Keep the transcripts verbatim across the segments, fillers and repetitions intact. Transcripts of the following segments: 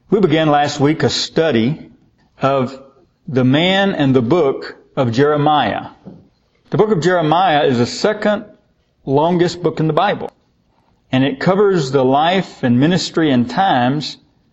We began last week a study of the man and the book of Jeremiah. The book of Jeremiah is the second longest book in the Bible. And it covers the life and ministry and times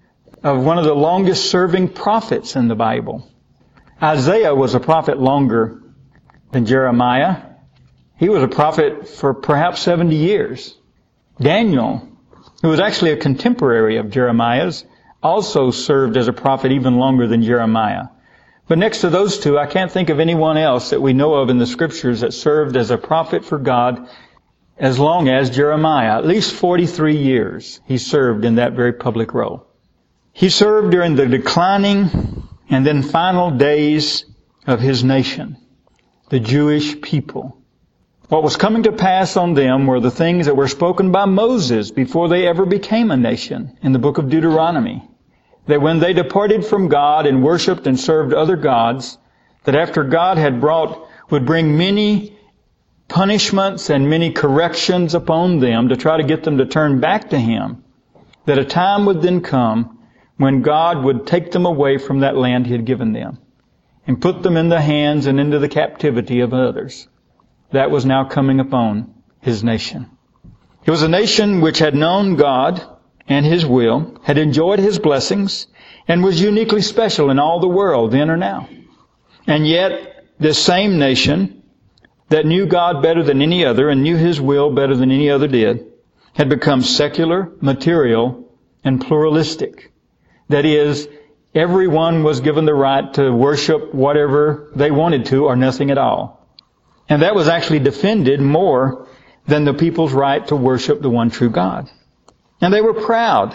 of one of the longest serving prophets in the Bible. Isaiah was a prophet longer than Jeremiah. He was a prophet for perhaps seventy years. Daniel, who was actually a contemporary of Jeremiah's, also served as a prophet even longer than Jeremiah. But next to those two, I can't think of anyone else that we know of in the Scriptures that served as a prophet for God as long as Jeremiah. At least forty-three years he served in that very public role. He served during the declining and then final days of his nation, the Jewish people. What was coming to pass on them were the things that were spoken by Moses before they ever became a nation in the book of Deuteronomy. That when they departed from God and worshipped and served other gods, that after God had brought, would bring many punishments and many corrections upon them to try to get them to turn back to Him, that a time would then come when God would take them away from that land He had given them and put them in the hands and into the captivity of others. That was now coming upon His nation. It was a nation which had known God and His will, had enjoyed His blessings, and was uniquely special in all the world then or now. And yet, this same nation that knew God better than any other and knew His will better than any other did, had become secular, material, and pluralistic. That is, everyone was given the right to worship whatever they wanted to or nothing at all. And that was actually defended more than the people's right to worship the one true God. And they were proud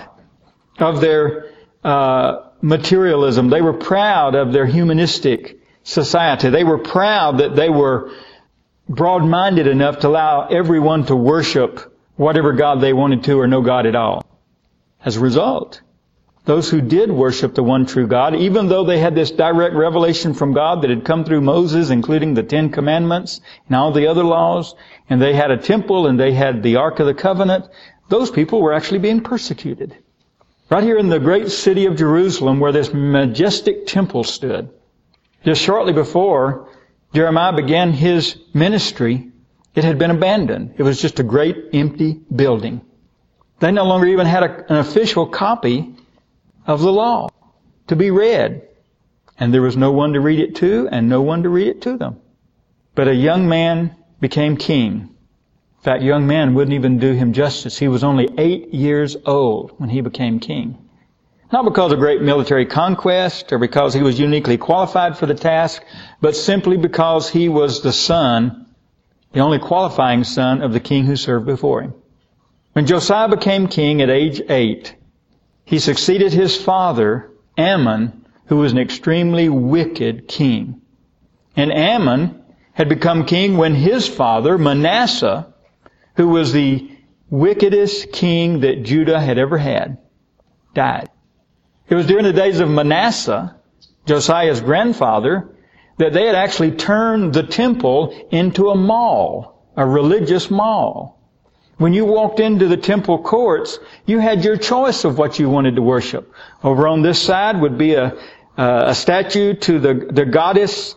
of their uh, materialism. They were proud of their humanistic society. They were proud that they were broad-minded enough to allow everyone to worship whatever God they wanted to or no God at all. As a result, those who did worship the one true God, even though they had this direct revelation from God that had come through Moses, including the Ten Commandments and all the other laws, and they had a temple and they had the Ark of the Covenant, those people were actually being persecuted. Right here in the great city of Jerusalem where this majestic temple stood, just shortly before Jeremiah began his ministry, it had been abandoned. It was just a great empty building. They no longer even had a, an official copy of the law to be read. And there was no one to read it to and no one to read it to them. But a young man became king. In fact, young man wouldn't even do him justice. He was only eight years old when he became king. Not because of great military conquest or because he was uniquely qualified for the task, but simply because he was the son, the only qualifying son of the king who served before him. When Josiah became king at age eight, he succeeded his father, Ammon, who was an extremely wicked king. And Ammon had become king when his father, Manasseh, who was the wickedest king that Judah had ever had, died. It was during the days of Manasseh, Josiah's grandfather, that they had actually turned the temple into a mall, a religious mall. When you walked into the temple courts, you had your choice of what you wanted to worship. Over on this side would be a, a statue to the, the goddess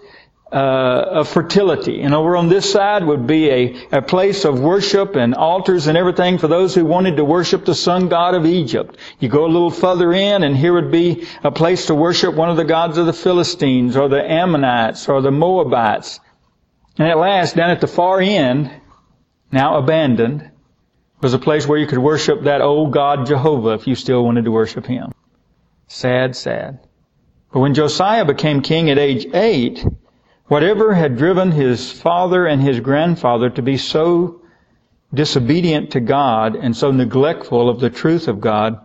Uh, of fertility. And over on this side would be a, a place of worship and altars and everything for those who wanted to worship the sun god of Egypt. You go a little further in and here would be a place to worship one of the gods of the Philistines or the Ammonites or the Moabites. And at last, down at the far end, now abandoned, was a place where you could worship that old god Jehovah if you still wanted to worship him. Sad, sad. But when Josiah became king at age eight, whatever had driven his father and his grandfather to be so disobedient to God and so neglectful of the truth of God,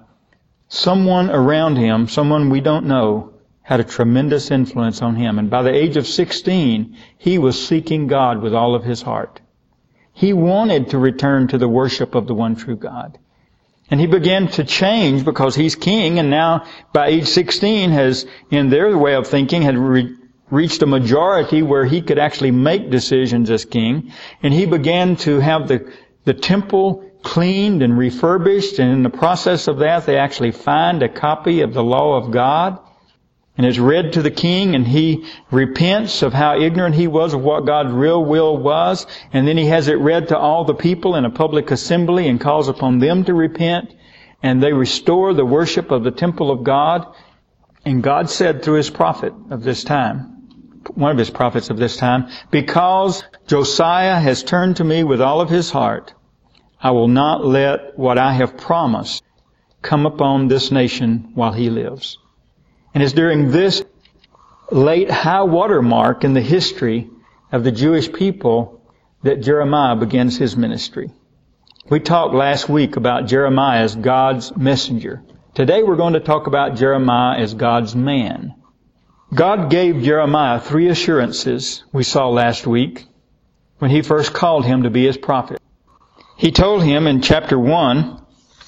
someone around him, someone we don't know, had a tremendous influence on him. And by the age of sixteen, he was seeking God with all of his heart. He wanted to return to the worship of the one true God. And he began to change because he's king, and now by age sixteen has, in their way of thinking, had re- reached a majority where he could actually make decisions as king. And he began to have the, the temple cleaned and refurbished, and in the process of that they actually find a copy of the law of God, and it's read to the king, and he repents of how ignorant he was of what God's real will was, and then he has it read to all the people in a public assembly and calls upon them to repent, and they restore the worship of the temple of God. And God said through His prophet of this time, one of His prophets of this time, because Josiah has turned to me with all of his heart, I will not let what I have promised come upon this nation while he lives. And it's during this late high water mark in the history of the Jewish people that Jeremiah begins his ministry. We talked last week about Jeremiah as God's messenger. Today we're going to talk about Jeremiah as God's man. God gave Jeremiah three assurances we saw last week when He first called him to be His prophet. He told him in chapter one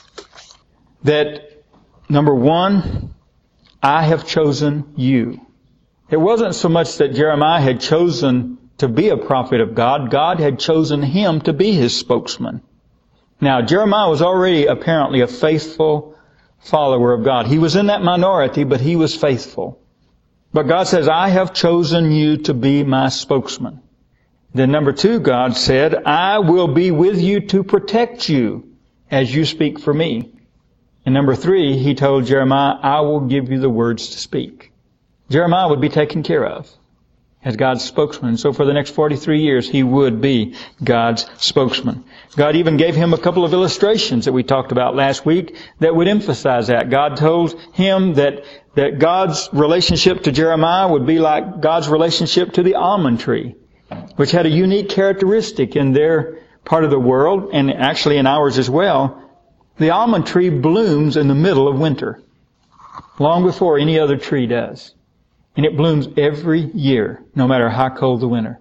that, number one, I have chosen you. It wasn't so much that Jeremiah had chosen to be a prophet of God. God had chosen him to be His spokesman. Now, Jeremiah was already apparently a faithful follower of God. He was in that minority, but he was faithful. But God says, I have chosen you to be my spokesman. Then number two, God said, I will be with you to protect you as you speak for me. And number three, He told Jeremiah, I will give you the words to speak. Jeremiah would be taken care of as God's spokesman. So for the next forty-three years, he would be God's spokesman. God even gave him a couple of illustrations that we talked about last week that would emphasize that. God told him that, that God's relationship to Jeremiah would be like God's relationship to the almond tree, which had a unique characteristic in their part of the world, and actually in ours as well. The almond tree blooms in the middle of winter, long before any other tree does. And it blooms every year, no matter how cold the winter.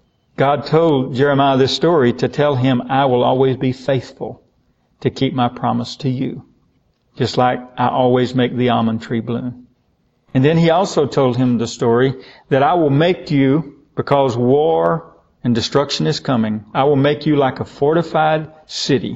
God told Jeremiah this story to tell him, I will always be faithful to keep my promise to you, just like I always make the almond tree bloom. And then He also told him the story that I will make you, because war and destruction is coming, I will make you like a fortified city,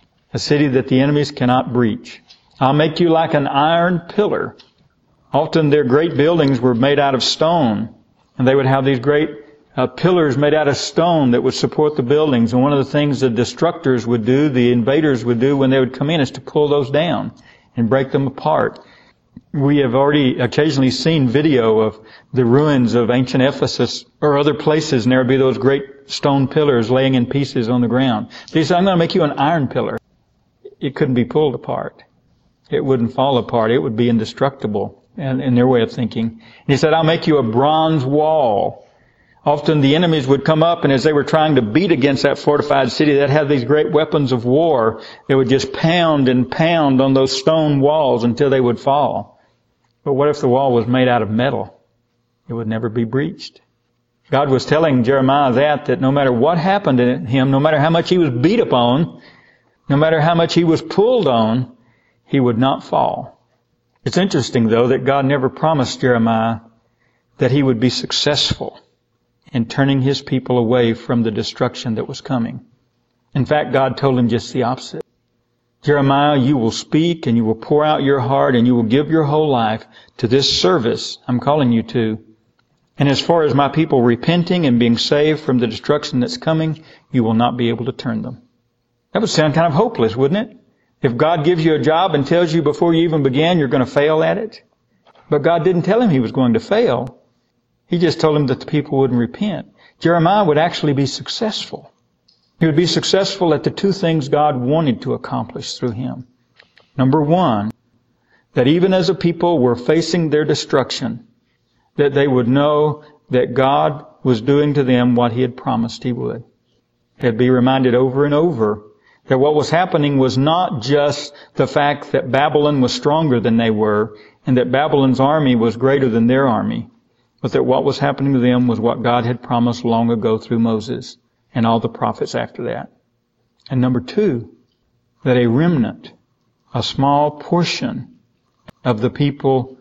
a city that the enemies cannot breach. I'll make you like an iron pillar. Often their great buildings were made out of stone, and they would have these great uh, pillars made out of stone that would support the buildings. And one of the things the destructors would do, the invaders would do when they would come in, is to pull those down and break them apart. We have already occasionally seen video of the ruins of ancient Ephesus or other places, and there would be those great stone pillars laying in pieces on the ground. He said, I'm going to make you an iron pillar. It couldn't be pulled apart. It wouldn't fall apart. It would be indestructible in, in their way of thinking. And He said, I'll make you a bronze wall. Often the enemies would come up, and as they were trying to beat against that fortified city that had these great weapons of war, they would just pound and pound on those stone walls until they would fall. But what if the wall was made out of metal? It would never be breached. God was telling Jeremiah that, that no matter what happened to him, no matter how much he was beat upon, no matter how much he was pulled on, he would not fall. It's interesting, though, that God never promised Jeremiah that he would be successful in turning His people away from the destruction that was coming. In fact, God told him just the opposite. Jeremiah, you will speak and you will pour out your heart and you will give your whole life to this service I'm calling you to. And as far as my people repenting and being saved from the destruction that's coming, you will not be able to turn them. That would sound kind of hopeless, wouldn't it? If God gives you a job and tells you before you even begin you're going to fail at it. But God didn't tell him he was going to fail. He just told him that the people wouldn't repent. Jeremiah would actually be successful. He would be successful at the two things God wanted to accomplish through him. Number one, that even as a people were facing their destruction, that they would know that God was doing to them what He had promised He would. They'd be reminded over and over that what was happening was not just the fact that Babylon was stronger than they were and that Babylon's army was greater than their army, but that what was happening to them was what God had promised long ago through Moses and all the prophets after that. And number two, that a remnant, a small portion of the people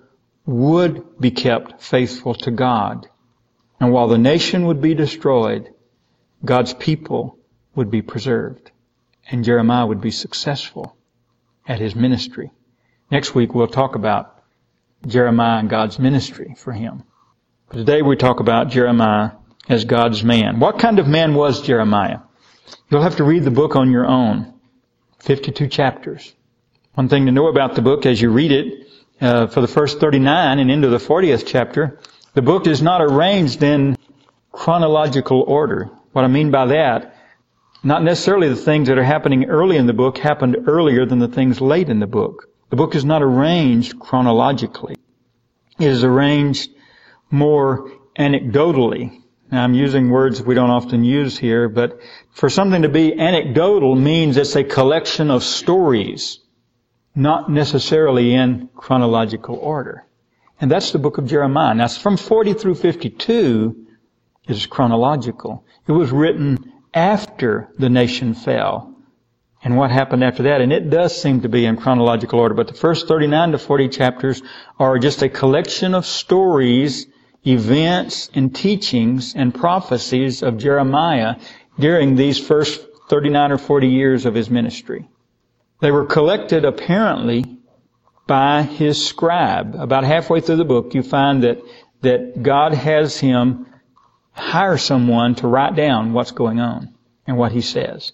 would be kept faithful to God. And while the nation would be destroyed, God's people would be preserved. and Jeremiah would be successful at his ministry. Next week we'll talk about Jeremiah and God's ministry for him. But today we talk about Jeremiah as God's man. What kind of man was Jeremiah? You'll have to read the book on your own. fifty-two chapters. One thing to know about the book as you read it, uh, for the first thirty-nine and into the fortieth chapter, the book is not arranged in chronological order. What I mean by that, not necessarily the things that are happening early in the book happened earlier than the things late in the book. The book is not arranged chronologically. It is arranged more anecdotally. Now, I'm using words we don't often use here, but for something to be anecdotal means it's a collection of stories, not necessarily in chronological order. And that's the book of Jeremiah. Now, from forty through fifty-two is chronological. It was written after the nation fell and what happened after that. And it does seem to be in chronological order. But the first thirty-nine to forty chapters are just a collection of stories, events, and teachings and prophecies of Jeremiah during these first thirty-nine or forty years of his ministry. They were collected apparently by his scribe. About halfway through the book, you find that, that God has him hire someone to write down what's going on and what he says.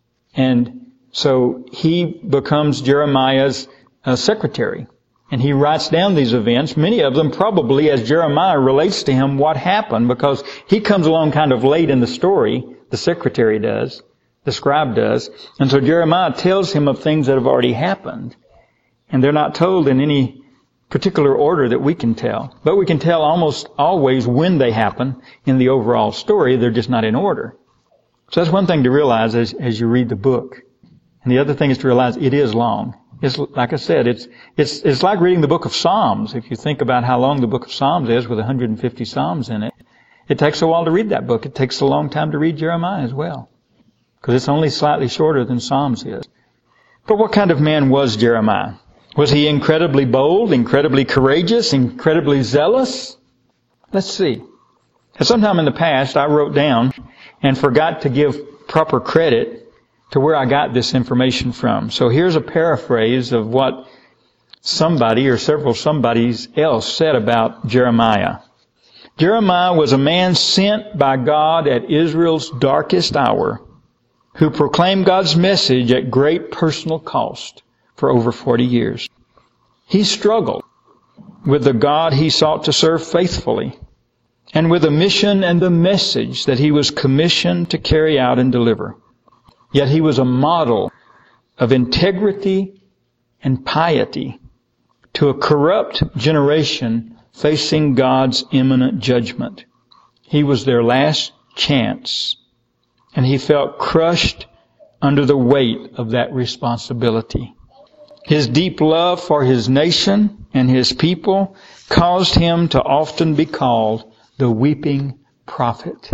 And so he becomes Jeremiah's uh, secretary. And he writes down these events, many of them probably as Jeremiah relates to him what happened, because he comes along kind of late in the story, the secretary does, the scribe does. And so Jeremiah tells him of things that have already happened. And they're not told in any particular order that we can tell. But we can tell almost always when they happen in the overall story. They're just not in order. So that's one thing to realize as, as you read the book. And the other thing is to realize it is long. It's, like I said, it's, it's, it's like reading the book of Psalms. If you think about how long the book of Psalms is with one hundred fifty Psalms in it, it takes a while to read that book. It takes a long time to read Jeremiah as well, because it's only slightly shorter than Psalms is. But what kind of man was Jeremiah? Was he incredibly bold, incredibly courageous, incredibly zealous? Let's see. At some time in the past, I wrote down and forgot to give proper credit to where I got this information from. So here's a paraphrase of what somebody or several somebodies else said about Jeremiah. Jeremiah was a man sent by God at Israel's darkest hour, who proclaimed God's message at great personal cost for over forty years. He struggled with the God he sought to serve faithfully, and with the mission and the message that he was commissioned to carry out and deliver. Yet he was a model of integrity and piety to a corrupt generation facing God's imminent judgment. He was their last chance, and he felt crushed under the weight of that responsibility. His deep love for his nation and his people caused him to often be called the weeping prophet.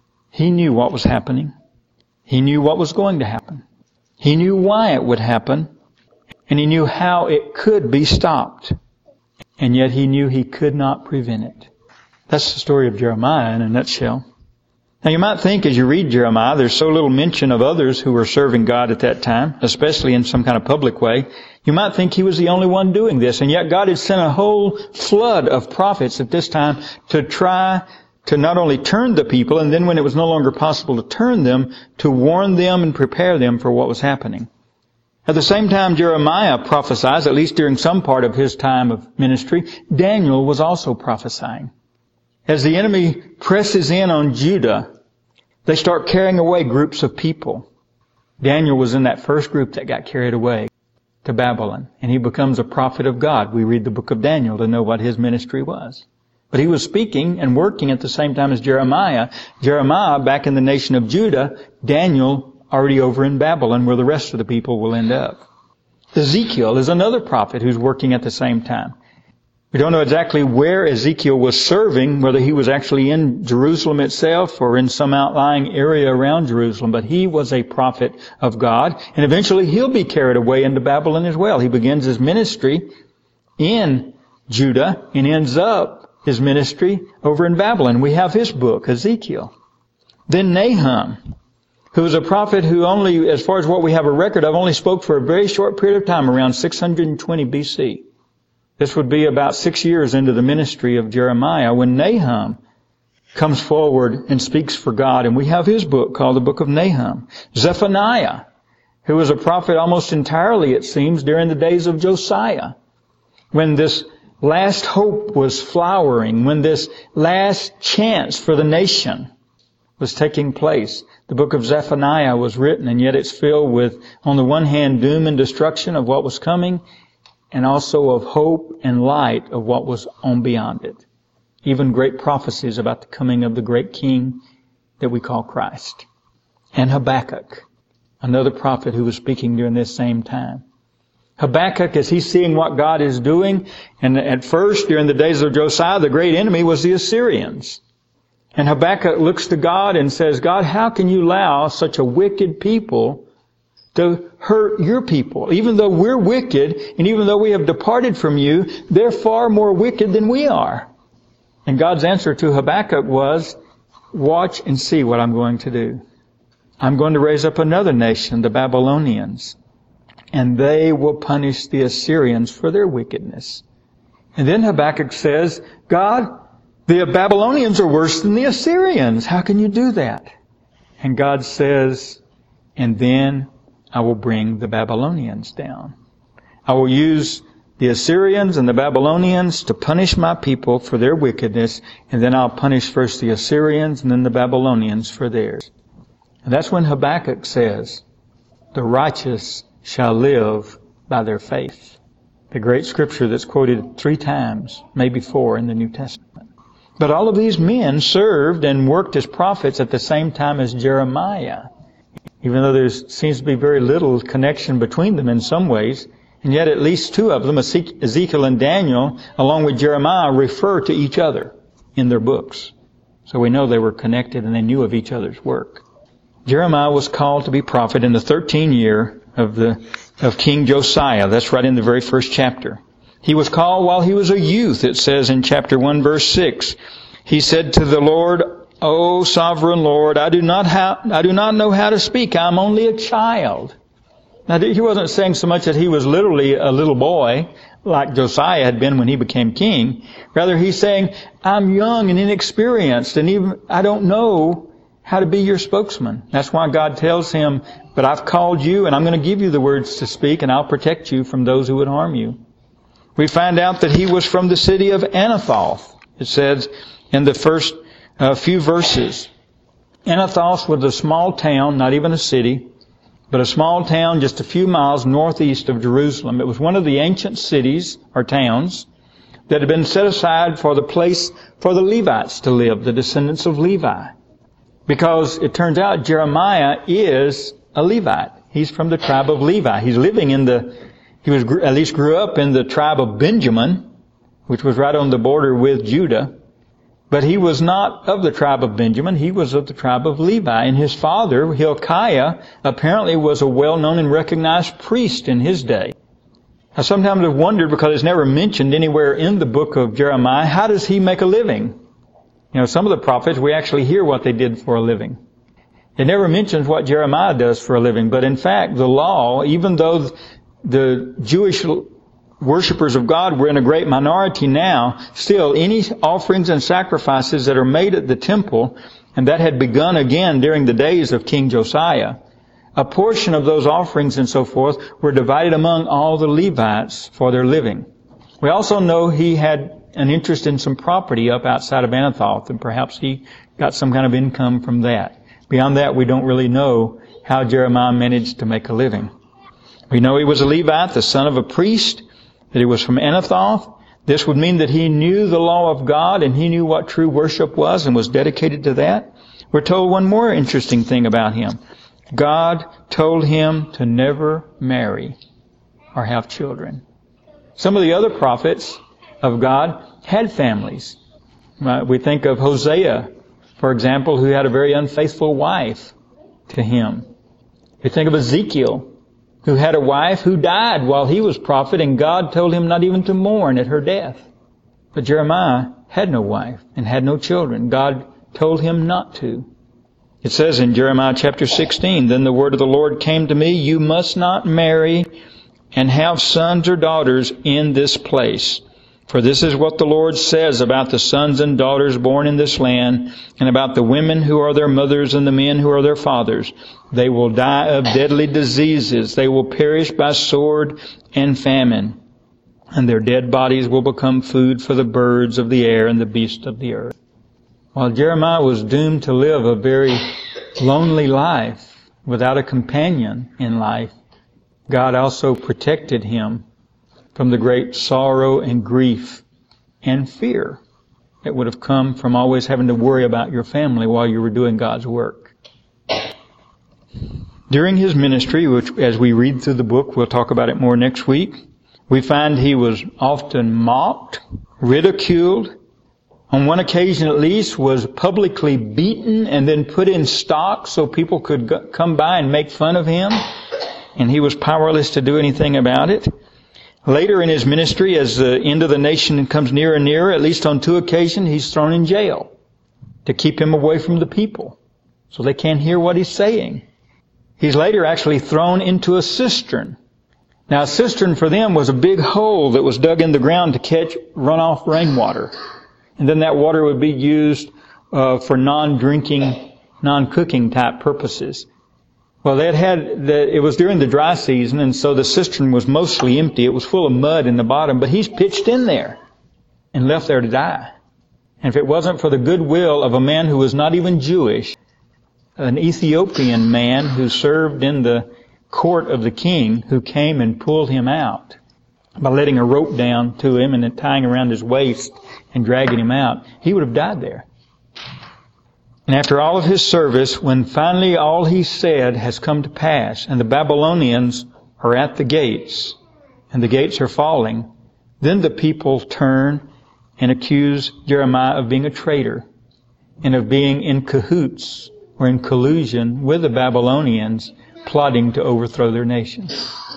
He knew what was happening. He knew what was going to happen. He knew why it would happen. And he knew how it could be stopped. And yet he knew he could not prevent it. That's the story of Jeremiah in a nutshell. Now you might think as you read Jeremiah, there's so little mention of others who were serving God at that time, especially in some kind of public way. You might think he was the only one doing this. And yet God had sent a whole flood of prophets at this time to try to not only turn the people, and then when it was no longer possible to turn them, to warn them and prepare them for what was happening. At the same time Jeremiah prophesies, at least during some part of his time of ministry, Daniel was also prophesying. As the enemy presses in on Judah, they start carrying away groups of people. Daniel was in that first group that got carried away to Babylon, and he becomes a prophet of God. We read the book of Daniel to know what his ministry was. But he was speaking and working at the same time as Jeremiah. Jeremiah back in the nation of Judah, Daniel already over in Babylon where the rest of the people will end up. Ezekiel is another prophet who's working at the same time. We don't know exactly where Ezekiel was serving, whether he was actually in Jerusalem itself or in some outlying area around Jerusalem, but he was a prophet of God, and eventually he'll be carried away into Babylon as well. He begins his ministry in Judah and ends up his ministry over in Babylon. We have his book, Ezekiel. Then Nahum, who was a prophet who only, as far as what we have a record of, only spoke for a very short period of time, around six hundred twenty B C. This would be about six years into the ministry of Jeremiah when Nahum comes forward and speaks for God. And we have his book called the Book of Nahum. Zephaniah, who was a prophet almost entirely, it seems, during the days of Josiah, when this last hope was flowering, when this last chance for the nation was taking place. The book of Zephaniah was written, and yet it's filled with, on the one hand, doom and destruction of what was coming, and also of hope and light of what was on beyond it. Even great prophecies about the coming of the great King that we call Christ. And Habakkuk, another prophet who was speaking during this same time. Habakkuk, as he's seeing what God is doing, and at first, during the days of Josiah, the great enemy was the Assyrians. And Habakkuk looks to God and says, God, how can you allow such a wicked people to hurt your people? Even though we're wicked, and even though we have departed from you, they're far more wicked than we are. And God's answer to Habakkuk was, watch and see what I'm going to do. I'm going to raise up another nation, the Babylonians, and they will punish the Assyrians for their wickedness. And then Habakkuk says, God, the Babylonians are worse than the Assyrians. How can you do that? And God says, and then I will bring the Babylonians down. I will use the Assyrians and the Babylonians to punish my people for their wickedness, and then I'll punish first the Assyrians and then the Babylonians for theirs. And that's when Habakkuk says, the righteous shall live by their faith. The great scripture that's quoted three times, maybe four in the New Testament. But all of these men served and worked as prophets at the same time as Jeremiah. Even though there seems to be very little connection between them in some ways, and yet at least two of them, Ezekiel and Daniel, along with Jeremiah, refer to each other in their books. So we know they were connected and they knew of each other's work. Jeremiah was called to be prophet in the thirteenth year of the of King Josiah. That's right in the very first chapter. He was called while he was a youth, it says in chapter one, verse six. He said to the Lord, O sovereign Lord, I do not ha- I do not know how to speak. I'm only a child. Now, he wasn't saying so much that he was literally a little boy, like Josiah had been when he became king. Rather, he's saying, I'm young and inexperienced, and even I don't know how to be your spokesman. That's why God tells him, but I've called you, and I'm going to give you the words to speak, and I'll protect you from those who would harm you. We find out that he was from the city of Anathoth. It says in the first uh, few verses. Anathoth was a small town, not even a city, but a small town just a few miles northeast of Jerusalem. It was one of the ancient cities or towns that had been set aside for the place for the Levites to live, the descendants of Levi. Because it turns out Jeremiah is a Levite. He's from the tribe of Levi. He's living in the, he was at least grew up in the tribe of Benjamin, which was right on the border with Judah. But he was not of the tribe of Benjamin. He was of the tribe of Levi. And his father, Hilkiah, apparently was a well-known and recognized priest in his day. I sometimes have wondered, because it's never mentioned anywhere in the book of Jeremiah, how does he make a living? You know, some of the prophets, we actually hear what they did for a living. It never mentions what Jeremiah does for a living. But in fact, the law, even though the Jewish worshippers of God were in a great minority now, still any offerings and sacrifices that are made at the temple, and that had begun again during the days of King Josiah, a portion of those offerings and so forth were divided among all the Levites for their living. We also know he had an interest in some property up outside of Anathoth, and perhaps he got some kind of income from that. Beyond that, we don't really know how Jeremiah managed to make a living. We know he was a Levite, the son of a priest, that he was from Anathoth. This would mean that he knew the law of God and he knew what true worship was and was dedicated to that. We're told one more interesting thing about him. God told him to never marry or have children. Some of the other prophets of God had families. We think of Hosea, for example, who had a very unfaithful wife to him. We think of Ezekiel, who had a wife who died while he was prophet, and God told him not even to mourn at her death. But Jeremiah had no wife and had no children. God told him not to. It says in Jeremiah chapter sixteen, "Then the word of the Lord came to me, you must not marry and have sons or daughters in this place. For this is what the Lord says about the sons and daughters born in this land, and about the women who are their mothers and the men who are their fathers. They will die of deadly diseases. They will perish by sword and famine. And their dead bodies will become food for the birds of the air and the beasts of the earth." While Jeremiah was doomed to live a very lonely life without a companion in life, God also protected him from the great sorrow and grief and fear that would have come from always having to worry about your family while you were doing God's work. During his ministry, which as we read through the book, we'll talk about it more next week, we find he was often mocked, ridiculed, on one occasion at least was publicly beaten and then put in stocks so people could go, come by and make fun of him, and he was powerless to do anything about it. Later in his ministry, as the end of the nation comes nearer and nearer, at least on two occasions, he's thrown in jail to keep him away from the people so they can't hear what he's saying. He's later actually thrown into a cistern. Now, a cistern for them was a big hole that was dug in the ground to catch runoff rainwater. And then that water would be used uh, for non-drinking, non-cooking type purposes. Well, they had had the, it was during the dry season, and so the cistern was mostly empty. It was full of mud in the bottom, but he's pitched in there and left there to die. And if it wasn't for the goodwill of a man who was not even Jewish, an Ethiopian man who served in the court of the king, who came and pulled him out by letting a rope down to him and then tying around his waist and dragging him out, he would have died there. And after all of his service, when finally all he said has come to pass, and the Babylonians are at the gates, and the gates are falling, then the people turn and accuse Jeremiah of being a traitor and of being in cahoots or in collusion with the Babylonians, plotting to overthrow their nation.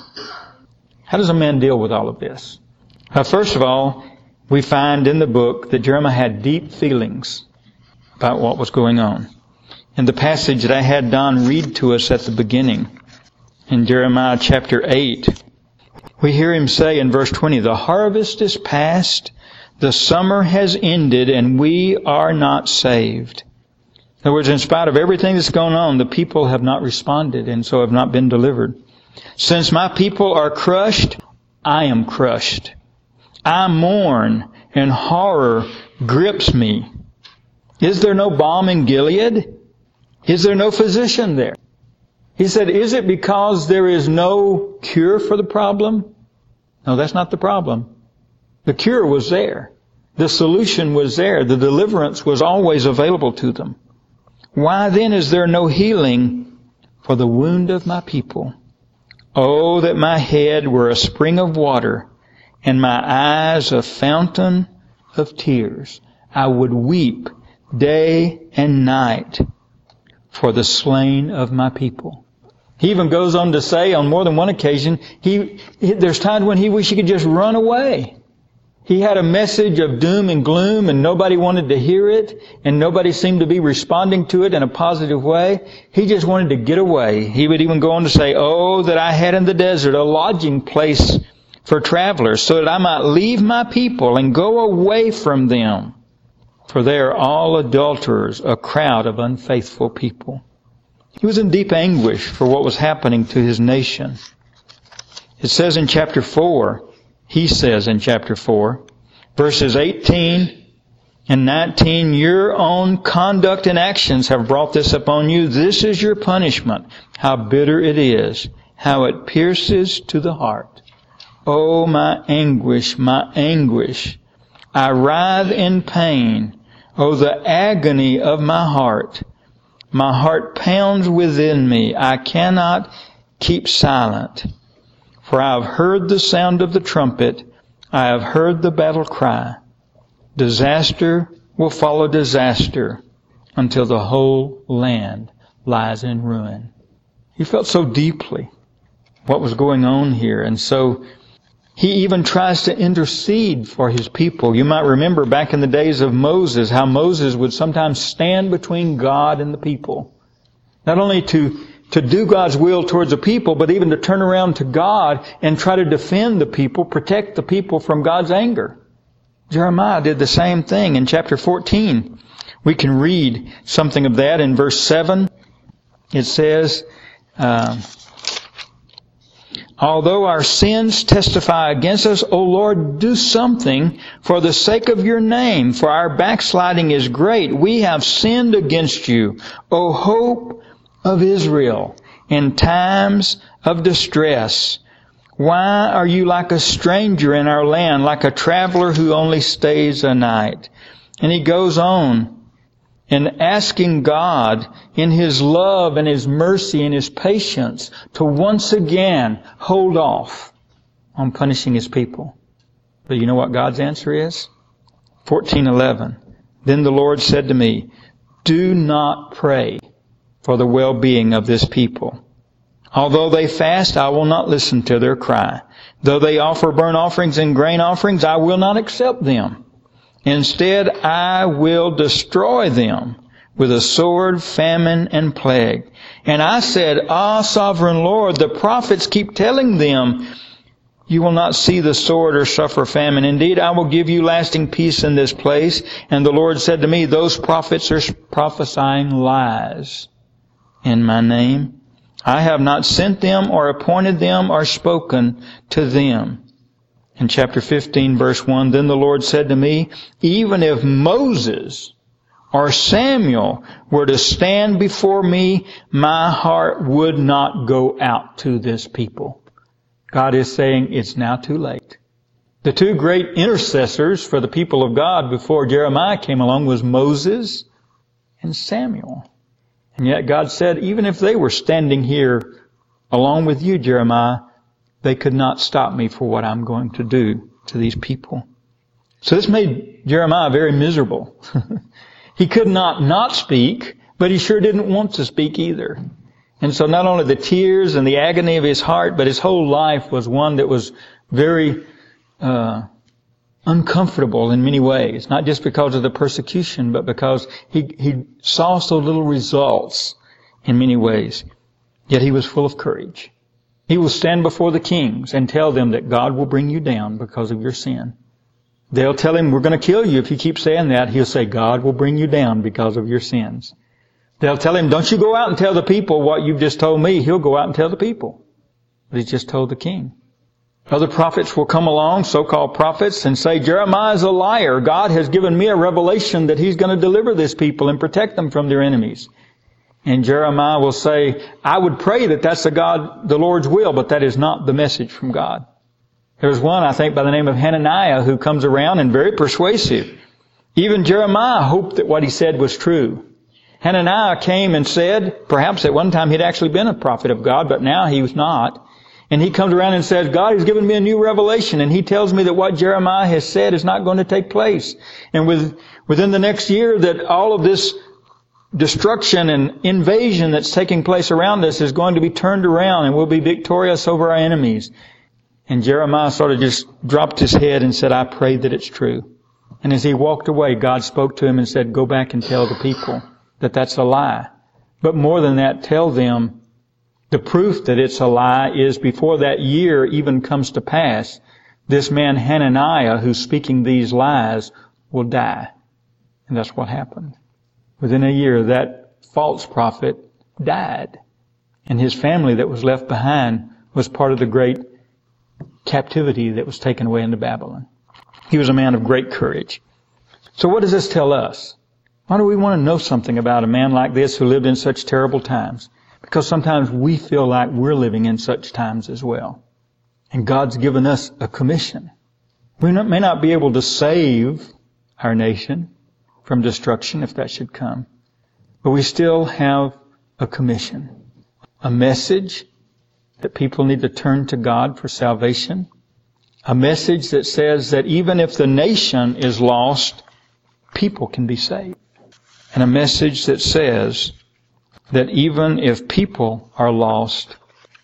How does a man deal with all of this? Uh, first of all, we find in the book that Jeremiah had deep feelings about what was going on. In the passage that I had Don read to us at the beginning, in Jeremiah chapter eight, we hear him say in verse twenty, "The harvest is past, the summer has ended, and we are not saved." In other words, in spite of everything that's going on, the people have not responded and so have not been delivered. "Since my people are crushed, I am crushed. I mourn, and horror grips me. Is there no balm in Gilead? Is there no physician there?" He said, is it because there is no cure for the problem? No, that's not the problem. The cure was there. The solution was there. The deliverance was always available to them. "Why then is there no healing for the wound of my people? Oh, that my head were a spring of water, and my eyes a fountain of tears. I would weep day and night for the slain of my people." He even goes on to say on more than one occasion, he, he there's times when he wished he could just run away. He had a message of doom and gloom, and nobody wanted to hear it, and nobody seemed to be responding to it in a positive way. He just wanted to get away. He would even go on to say, "Oh, that I had in the desert a lodging place for travelers, so that I might leave my people and go away from them. For they are all adulterers, a crowd of unfaithful people." He was in deep anguish for what was happening to his nation. It says in chapter four, he says in chapter four, verses eighteen and nineteen, "Your own conduct and actions have brought this upon you. This is your punishment. How bitter it is, how it pierces to the heart. Oh, my anguish, my anguish. I writhe in pain. Oh, the agony of my heart. My heart pounds within me. I cannot keep silent. For I have heard the sound of the trumpet. I have heard the battle cry. Disaster will follow disaster until the whole land lies in ruin." He felt so deeply what was going on here, and so he even tries to intercede for his people. You might remember back in the days of Moses, how Moses would sometimes stand between God and the people Not only to, to do God's will towards the people, but even to turn around to God and try to defend the people, protect the people from God's anger. Jeremiah did the same thing in chapter fourteen. We can read something of that in verse seven. It says, uh, although our sins testify against us, O Lord, do something for the sake of your name, for our backsliding is great. We have sinned against you, O hope of Israel, in times of distress. Why are you like a stranger in our land, like a traveler who only stays a night? And he goes on in asking God in His love and His mercy and His patience to once again hold off on punishing His people. But you know what God's answer is? fourteen eleven. Then the Lord said to me, do not pray for the well-being of this people. Although they fast, I will not listen to their cry. Though they offer burnt offerings and grain offerings, I will not accept them. Instead, I will destroy them with a sword, famine, and plague. And I said, Ah, sovereign Lord, the prophets keep telling them, you will not see the sword or suffer famine. Indeed, I will give you lasting peace in this place. And the Lord said to me, those prophets are prophesying lies in my name. I have not sent them or appointed them or spoken to them. In chapter fifteen, verse one, then the Lord said to me, even if Moses or Samuel were to stand before me, my heart would not go out to this people. God is saying it's now too late. The two great intercessors for the people of God before Jeremiah came along was Moses and Samuel. And yet God said, even if they were standing here along with you, Jeremiah, they could not stop me for what I'm going to do to these people. So this made Jeremiah very miserable. He could not not speak, but he sure didn't want to speak either. And so not only the tears and the agony of his heart, but his whole life was one that was very uh uncomfortable in many ways, not just because of the persecution, but because he, he saw so little results in many ways. Yet he was full of courage. He will stand before the kings and tell them that God will bring you down because of your sin. They'll tell him, we're going to kill you if you keep saying that. He'll say, God will bring you down because of your sins. They'll tell him, don't you go out and tell the people what you've just told me. He'll go out and tell the people. But he's just told the king. Other prophets will come along, so-called prophets, and say, Jeremiah's a liar. God has given me a revelation that He's going to deliver this people and protect them from their enemies. And Jeremiah will say, I would pray that that's the God, the Lord's will, but that is not the message from God. There's one, I think, by the name of Hananiah who comes around and very persuasive. Even Jeremiah hoped that what he said was true. Hananiah came and said, perhaps at one time he'd actually been a prophet of God, but now he was not. And he comes around and says, God has given me a new revelation, and He tells me that what Jeremiah has said is not going to take place. And with, within the next year that all of this destruction and invasion that's taking place around us is going to be turned around and we'll be victorious over our enemies. And Jeremiah sort of just dropped his head and said, I pray that it's true. And as he walked away, God spoke to him and said, go back and tell the people that that's a lie. But more than that, tell them the proof that it's a lie is before that year even comes to pass, this man Hananiah, who's speaking these lies, will die. And that's what happened. Within a year, that false prophet died. And his family that was left behind was part of the great captivity that was taken away into Babylon. He was a man of great courage. So what does this tell us? Why do we want to know something about a man like this who lived in such terrible times? Because sometimes we feel like we're living in such times as well. And God's given us a commission. We may not be able to save our nation from destruction if that should come. But we still have a commission. A message that people need to turn to God for salvation. A message that says that even if the nation is lost, people can be saved. And a message that says that even if people are lost,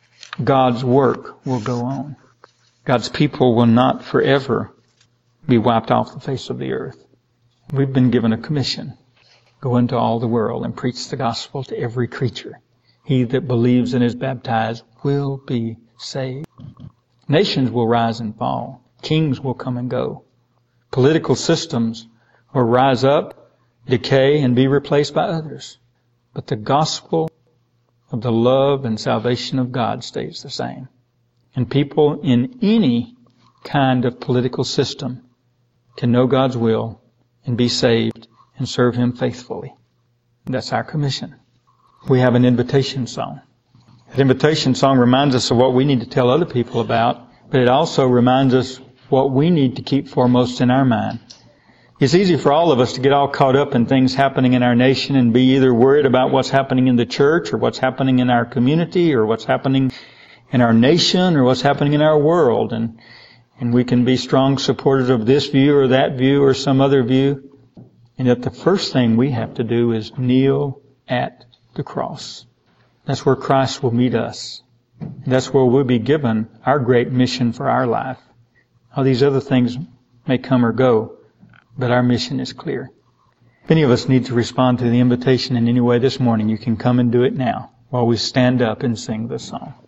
God's work will go on. God's people will not forever be wiped off the face of the earth. We've been given a commission. Go into all the world and preach the gospel to every creature. He that believes and is baptized will be saved. Nations will rise and fall. Kings will come and go. Political systems will rise up, decay, and be replaced by others. But the gospel of the love and salvation of God stays the same. And people in any kind of political system can know God's will and be saved and serve Him faithfully. That's our commission. We have an invitation song. That invitation song reminds us of what we need to tell other people about, but it also reminds us what we need to keep foremost in our mind. It's easy for all of us to get all caught up in things happening in our nation and be either worried about what's happening in the church or what's happening in our community or what's happening in our nation or what's happening in our world. And, and we can be strong supporters of this view or that view or some other view. And yet the first thing we have to do is kneel at the cross. That's where Christ will meet us. And that's where we'll be given our great mission for our life. All these other things may come or go, but our mission is clear. If any of us need to respond to the invitation in any way this morning, you can come and do it now while we stand up and sing this song.